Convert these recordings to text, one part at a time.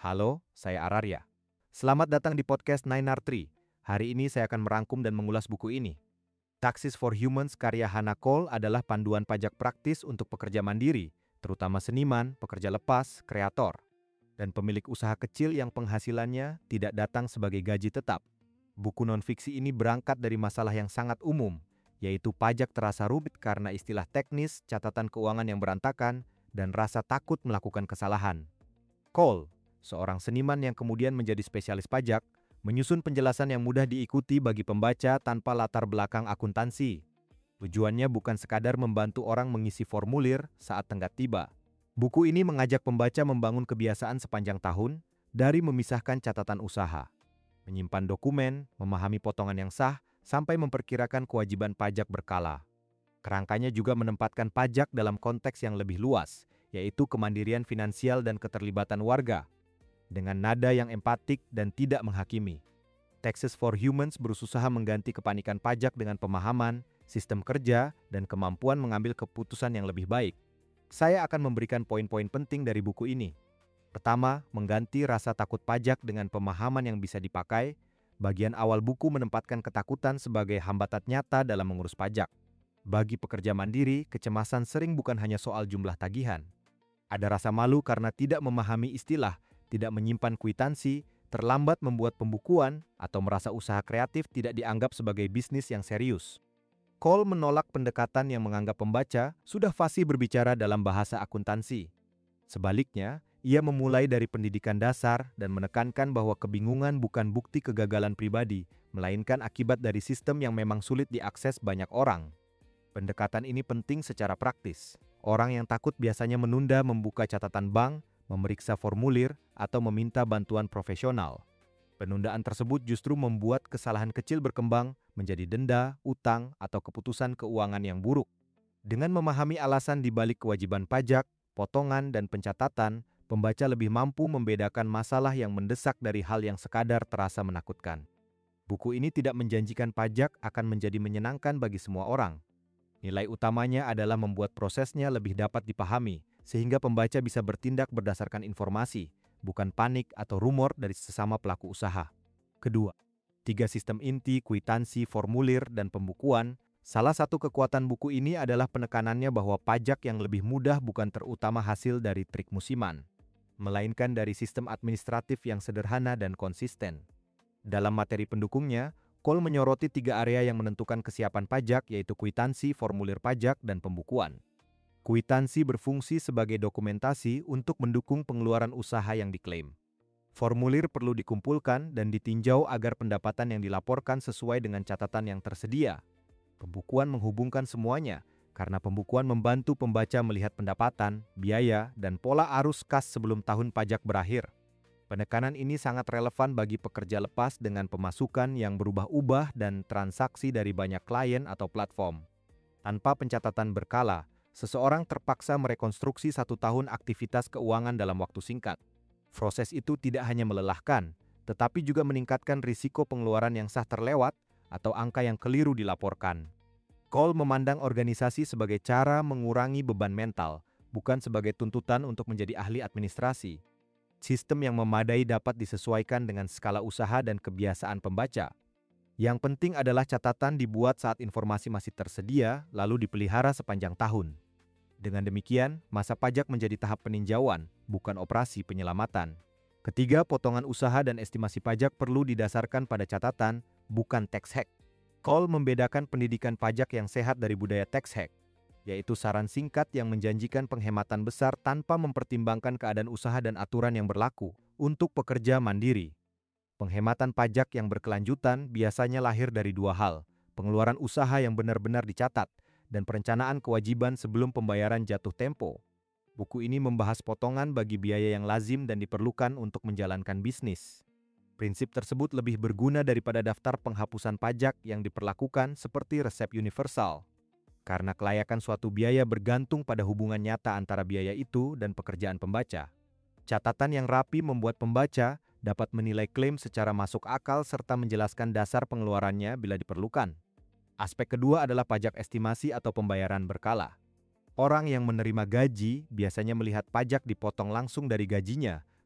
Halo, saya Ararya. Selamat datang di podcast 9R3. Hari ini saya akan merangkum dan mengulas buku ini. Taxes for Humans karya Hannah Cole adalah panduan pajak praktis untuk pekerja mandiri, terutama seniman, pekerja lepas, kreator, dan pemilik usaha kecil yang penghasilannya tidak datang sebagai gaji tetap. Buku non-fiksi ini berangkat dari masalah yang sangat umum, yaitu pajak terasa rumit karena istilah teknis, catatan keuangan yang berantakan, dan rasa takut melakukan kesalahan. Cole, seorang seniman yang kemudian menjadi spesialis pajak, menyusun penjelasan yang mudah diikuti bagi pembaca tanpa latar belakang akuntansi. Tujuannya bukan sekadar membantu orang mengisi formulir saat tenggat tiba. Buku ini mengajak pembaca membangun kebiasaan sepanjang tahun, dari memisahkan catatan usaha, menyimpan dokumen, memahami potongan yang sah, sampai memperkirakan kewajiban pajak berkala. Kerangkanya juga menempatkan pajak dalam konteks yang lebih luas, yaitu kemandirian finansial dan keterlibatan warga, dengan nada yang empatik dan tidak menghakimi. Taxes for Humans berusaha mengganti kepanikan pajak dengan pemahaman, sistem kerja, dan kemampuan mengambil keputusan yang lebih baik. Saya akan memberikan poin-poin penting dari buku ini. Pertama, mengganti rasa takut pajak dengan pemahaman yang bisa dipakai. Bagian awal buku menempatkan ketakutan sebagai hambatan nyata dalam mengurus pajak. Bagi pekerja mandiri, kecemasan sering bukan hanya soal jumlah tagihan. Ada rasa malu karena tidak memahami istilah, tidak menyimpan kwitansi, terlambat membuat pembukuan, atau merasa usaha kreatif tidak dianggap sebagai bisnis yang serius. Cole menolak pendekatan yang menganggap pembaca sudah fasih berbicara dalam bahasa akuntansi. Sebaliknya, ia memulai dari pendidikan dasar dan menekankan bahwa kebingungan bukan bukti kegagalan pribadi, melainkan akibat dari sistem yang memang sulit diakses banyak orang. Pendekatan ini penting secara praktis. Orang yang takut biasanya menunda membuka catatan bank, memeriksa formulir, atau meminta bantuan profesional. Penundaan tersebut justru membuat kesalahan kecil berkembang menjadi denda, utang, atau keputusan keuangan yang buruk. Dengan memahami alasan di balik kewajiban pajak, potongan, dan pencatatan, pembaca lebih mampu membedakan masalah yang mendesak dari hal yang sekadar terasa menakutkan. Buku ini tidak menjanjikan pajak akan menjadi menyenangkan bagi semua orang. Nilai utamanya adalah membuat prosesnya lebih dapat dipahami, sehingga pembaca bisa bertindak berdasarkan informasi, bukan panik atau rumor dari sesama pelaku usaha. Kedua, 3 sistem inti, kwitansi, formulir, dan pembukuan. Salah satu kekuatan buku ini adalah penekanannya bahwa pajak yang lebih mudah bukan terutama hasil dari trik musiman, melainkan dari sistem administratif yang sederhana dan konsisten. Dalam materi pendukungnya, Cole menyoroti 3 area yang menentukan kesiapan pajak, yaitu kwitansi, formulir pajak, dan pembukuan. Kwitansi berfungsi sebagai dokumentasi untuk mendukung pengeluaran usaha yang diklaim. Formulir perlu dikumpulkan dan ditinjau agar pendapatan yang dilaporkan sesuai dengan catatan yang tersedia. Pembukuan menghubungkan semuanya, karena pembukuan membantu pembaca melihat pendapatan, biaya, dan pola arus kas sebelum tahun pajak berakhir. Penekanan ini sangat relevan bagi pekerja lepas dengan pemasukan yang berubah-ubah dan transaksi dari banyak klien atau platform. Tanpa pencatatan berkala, seseorang terpaksa merekonstruksi 1 tahun aktivitas keuangan dalam waktu singkat. Proses itu tidak hanya melelahkan, tetapi juga meningkatkan risiko pengeluaran yang sah terlewat atau angka yang keliru dilaporkan. Cole memandang organisasi sebagai cara mengurangi beban mental, bukan sebagai tuntutan untuk menjadi ahli administrasi. Sistem yang memadai dapat disesuaikan dengan skala usaha dan kebiasaan pembaca. Yang penting adalah catatan dibuat saat informasi masih tersedia, lalu dipelihara sepanjang tahun. Dengan demikian, masa pajak menjadi tahap peninjauan, bukan operasi penyelamatan. Ketiga, potongan usaha dan estimasi pajak perlu didasarkan pada catatan, bukan tax hack. Cole membedakan pendidikan pajak yang sehat dari budaya tax hack, yaitu saran singkat yang menjanjikan penghematan besar tanpa mempertimbangkan keadaan usaha dan aturan yang berlaku untuk pekerja mandiri. Penghematan pajak yang berkelanjutan biasanya lahir dari 2 hal, pengeluaran usaha yang benar-benar dicatat, dan perencanaan kewajiban sebelum pembayaran jatuh tempo. Buku ini membahas potongan bagi biaya yang lazim dan diperlukan untuk menjalankan bisnis. Prinsip tersebut lebih berguna daripada daftar penghapusan pajak yang diperlakukan seperti resep universal. Karena kelayakan suatu biaya bergantung pada hubungan nyata antara biaya itu dan pekerjaan pembaca. Catatan yang rapi membuat pembaca dapat menilai klaim secara masuk akal serta menjelaskan dasar pengeluarannya bila diperlukan. Aspek kedua adalah pajak estimasi atau pembayaran berkala. Orang yang menerima gaji biasanya melihat pajak dipotong langsung dari gajinya,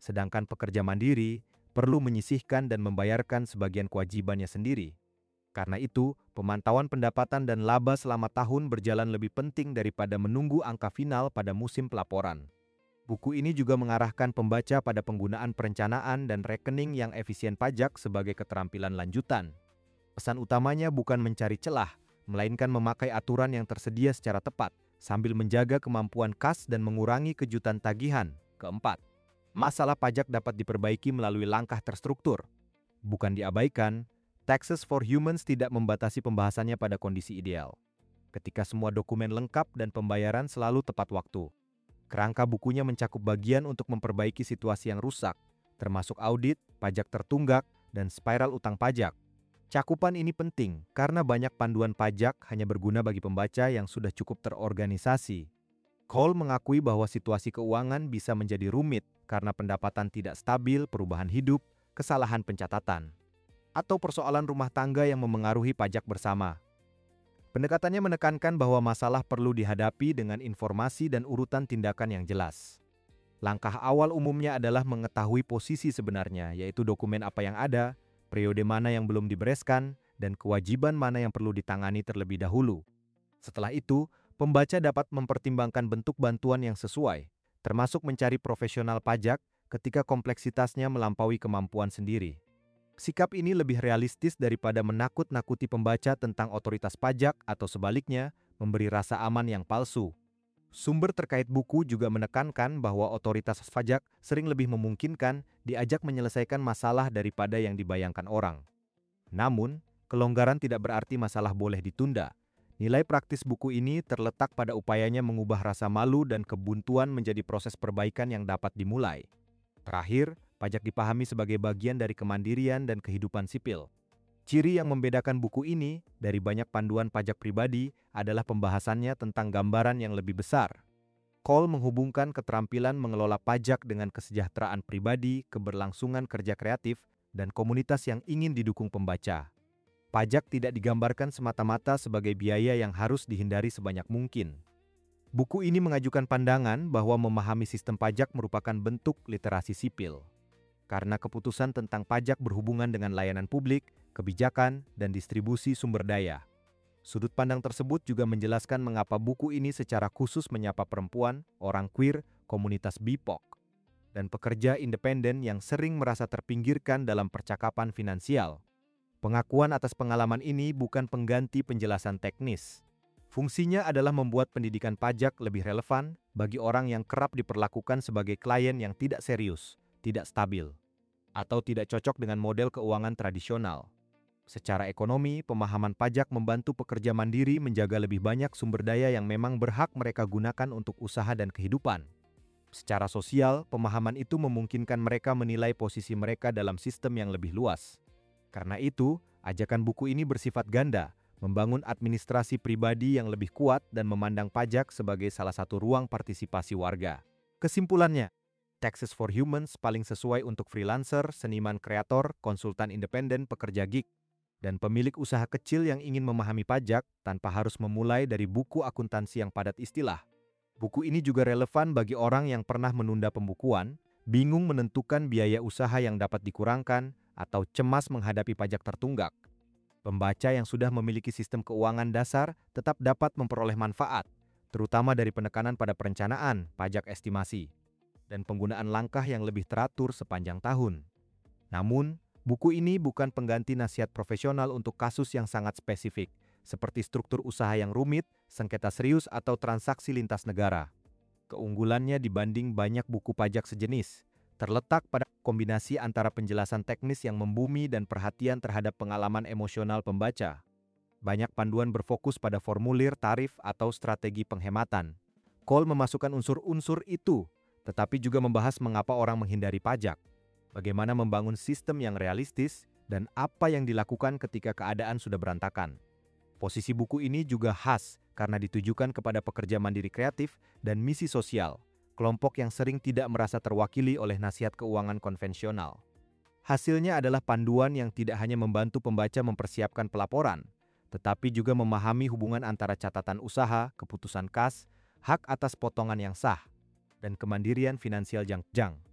sedangkan pekerja mandiri perlu menyisihkan dan membayarkan sebagian kewajibannya sendiri. Karena itu, pemantauan pendapatan dan laba selama tahun berjalan lebih penting daripada menunggu angka final pada musim pelaporan. Buku ini juga mengarahkan pembaca pada penggunaan perencanaan dan rekening yang efisien pajak sebagai keterampilan lanjutan. Pesan utamanya bukan mencari celah, melainkan memakai aturan yang tersedia secara tepat, sambil menjaga kemampuan kas dan mengurangi kejutan tagihan. Keempat, masalah pajak dapat diperbaiki melalui langkah terstruktur. Bukan diabaikan, Taxes for Humans tidak membatasi pembahasannya pada kondisi ideal. Ketika semua dokumen lengkap dan pembayaran selalu tepat waktu. Kerangka bukunya mencakup bagian untuk memperbaiki situasi yang rusak, termasuk audit, pajak tertunggak, dan spiral utang pajak. Cakupan ini penting karena banyak panduan pajak hanya berguna bagi pembaca yang sudah cukup terorganisasi. Cole mengakui bahwa situasi keuangan bisa menjadi rumit karena pendapatan tidak stabil, perubahan hidup, kesalahan pencatatan, atau persoalan rumah tangga yang memengaruhi pajak bersama. Pendekatannya menekankan bahwa masalah perlu dihadapi dengan informasi dan urutan tindakan yang jelas. Langkah awal umumnya adalah mengetahui posisi sebenarnya, yaitu dokumen apa yang ada, periode mana yang belum dibereskan, dan kewajiban mana yang perlu ditangani terlebih dahulu. Setelah itu, pembaca dapat mempertimbangkan bentuk bantuan yang sesuai, termasuk mencari profesional pajak ketika kompleksitasnya melampaui kemampuan sendiri. Sikap ini lebih realistis daripada menakut-nakuti pembaca tentang otoritas pajak atau sebaliknya, memberi rasa aman yang palsu. Sumber terkait buku juga menekankan bahwa otoritas pajak sering lebih memungkinkan diajak menyelesaikan masalah daripada yang dibayangkan orang. Namun, kelonggaran tidak berarti masalah boleh ditunda. Nilai praktis buku ini terletak pada upayanya mengubah rasa malu dan kebuntuan menjadi proses perbaikan yang dapat dimulai. Terakhir, pajak dipahami sebagai bagian dari kemandirian dan kehidupan sipil. Ciri yang membedakan buku ini dari banyak panduan pajak pribadi adalah pembahasannya tentang gambaran yang lebih besar. Cole menghubungkan keterampilan mengelola pajak dengan kesejahteraan pribadi, keberlangsungan kerja kreatif, dan komunitas yang ingin didukung pembaca. Pajak tidak digambarkan semata-mata sebagai biaya yang harus dihindari sebanyak mungkin. Buku ini mengajukan pandangan bahwa memahami sistem pajak merupakan bentuk literasi sipil. Karena keputusan tentang pajak berhubungan dengan layanan publik, kebijakan, dan distribusi sumber daya. Sudut pandang tersebut juga menjelaskan mengapa buku ini secara khusus menyapa perempuan, orang queer, komunitas BIPOC, dan pekerja independen yang sering merasa terpinggirkan dalam percakapan finansial. Pengakuan atas pengalaman ini bukan pengganti penjelasan teknis. Fungsinya adalah membuat pendidikan pajak lebih relevan bagi orang yang kerap diperlakukan sebagai klien yang tidak serius, tidak stabil, atau tidak cocok dengan model keuangan tradisional. Secara ekonomi, pemahaman pajak membantu pekerja mandiri menjaga lebih banyak sumber daya yang memang berhak mereka gunakan untuk usaha dan kehidupan. Secara sosial, pemahaman itu memungkinkan mereka menilai posisi mereka dalam sistem yang lebih luas. Karena itu, ajakan buku ini bersifat ganda, membangun administrasi pribadi yang lebih kuat dan memandang pajak sebagai salah satu ruang partisipasi warga. Kesimpulannya, Taxes for Humans paling sesuai untuk freelancer, seniman kreator, konsultan independen, pekerja gig, dan pemilik usaha kecil yang ingin memahami pajak tanpa harus memulai dari buku akuntansi yang padat istilah. Buku ini juga relevan bagi orang yang pernah menunda pembukuan, bingung menentukan biaya usaha yang dapat dikurangkan, atau cemas menghadapi pajak tertunggak. Pembaca yang sudah memiliki sistem keuangan dasar tetap dapat memperoleh manfaat, terutama dari penekanan pada perencanaan, pajak estimasi, dan penggunaan langkah yang lebih teratur sepanjang tahun. Namun, buku ini bukan pengganti nasihat profesional untuk kasus yang sangat spesifik, seperti struktur usaha yang rumit, sengketa serius, atau transaksi lintas negara. Keunggulannya dibanding banyak buku pajak sejenis terletak pada kombinasi antara penjelasan teknis yang membumi dan perhatian terhadap pengalaman emosional pembaca. Banyak panduan berfokus pada formulir, tarif, atau strategi penghematan. Cole memasukkan unsur-unsur itu, tetapi juga membahas mengapa orang menghindari pajak, bagaimana membangun sistem yang realistis, dan apa yang dilakukan ketika keadaan sudah berantakan. Posisi buku ini juga khas karena ditujukan kepada pekerja mandiri kreatif dan misi sosial, kelompok yang sering tidak merasa terwakili oleh nasihat keuangan konvensional. Hasilnya adalah panduan yang tidak hanya membantu pembaca mempersiapkan pelaporan, tetapi juga memahami hubungan antara catatan usaha, keputusan kas, hak atas potongan yang sah, dan kemandirian finansial jang.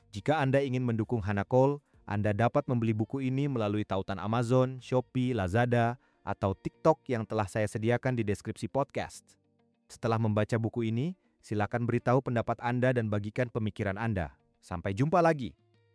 Jika Anda ingin mendukung Hana Cole, Anda dapat membeli buku ini melalui tautan Amazon, Shopee, Lazada, atau TikTok yang telah saya sediakan di deskripsi podcast. Setelah membaca buku ini, silakan beritahu pendapat Anda dan bagikan pemikiran Anda. Sampai jumpa lagi.